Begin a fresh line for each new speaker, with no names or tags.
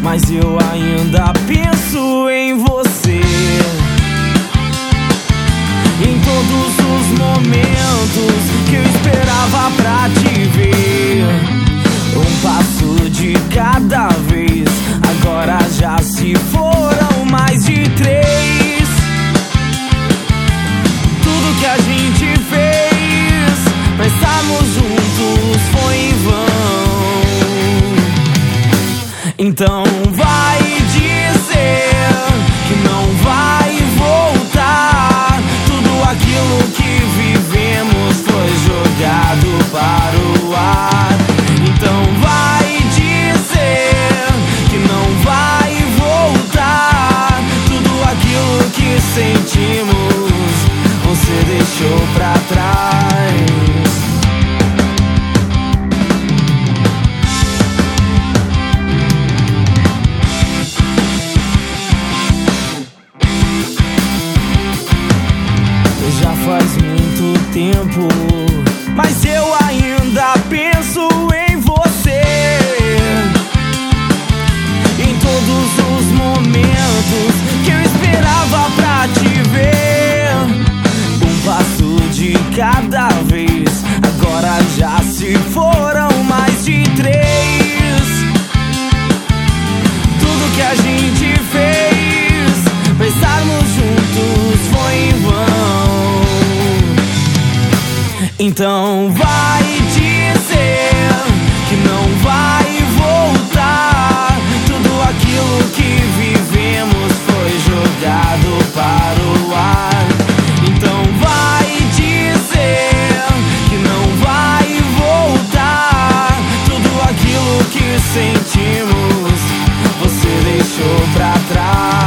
mas eu ainda penso em você. Em todos os momentos que eu esperava pra te ver, um passo de cada vez, agora já se foram mais de 3. Tudo que a gente fez pra estarmos juntos foi em vão. Então vai dizer que não vai voltar. Tudo aquilo que vivemos foi jogado para o ar. Então vai dizer que não vai voltar. Tudo aquilo que sentimos você deixou pra trás. Já faz muito tempo, mas eu ainda penso em você. Em todos os momentos que eu esperava pra te ver, um passo de cada vez, agora já se foram mais de 3. Tudo que a gente fez pra estarmos juntos foi em vão. Então vai dizer que não vai voltar. Tudo aquilo que vivemos foi jogado para o ar. Então vai dizer que não vai voltar. Tudo aquilo que sentimos você deixou pra trás.